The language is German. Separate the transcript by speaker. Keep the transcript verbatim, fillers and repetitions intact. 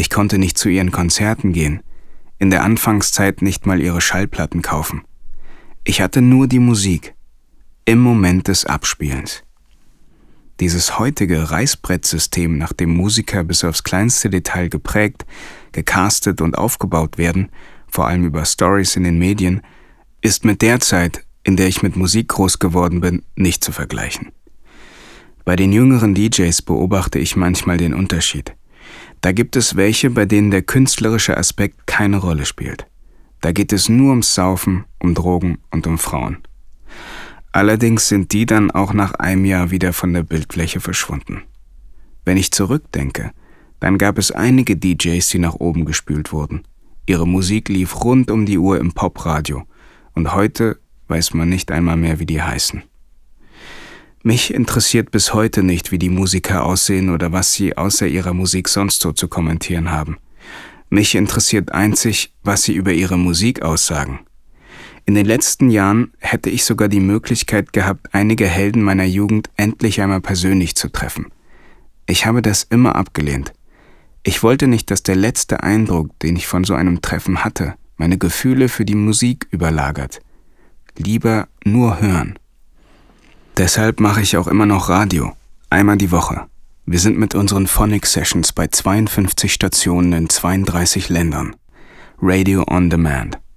Speaker 1: Ich konnte nicht zu ihren Konzerten gehen, in der Anfangszeit nicht mal ihre Schallplatten kaufen. Ich hatte nur die Musik, im Moment des Abspielens. Dieses heutige Reißbrettsystem, nach dem Musiker bis aufs kleinste Detail geprägt, gecastet und aufgebaut werden, vor allem über Stories in den Medien, ist mit der Zeit, in der ich mit Musik groß geworden bin, nicht zu vergleichen. Bei den jüngeren D Js beobachte ich manchmal den Unterschied. Da gibt es welche, bei denen der künstlerische Aspekt keine Rolle spielt. Da geht es nur ums Saufen, um Drogen und um Frauen. Allerdings sind die dann auch nach einem Jahr wieder von der Bildfläche verschwunden. Wenn ich zurückdenke, dann gab es einige D Js, die nach oben gespült wurden. Ihre Musik lief rund um die Uhr im Popradio und heute weiß man nicht einmal mehr, wie die heißen. Mich interessiert bis heute nicht, wie die Musiker aussehen oder was sie außer ihrer Musik sonst so zu kommentieren haben. Mich interessiert einzig, was sie über ihre Musik aussagen. In den letzten Jahren hätte ich sogar die Möglichkeit gehabt, einige Helden meiner Jugend endlich einmal persönlich zu treffen. Ich habe das immer abgelehnt. Ich wollte nicht, dass der letzte Eindruck, den ich von so einem Treffen hatte, meine Gefühle für die Musik überlagert. Lieber nur hören. Deshalb mache ich auch immer noch Radio, einmal die Woche. Wir sind mit unseren Phonic Sessions bei zweiundfünfzig Stationen in zweiunddreißig Ländern. Radio on Demand.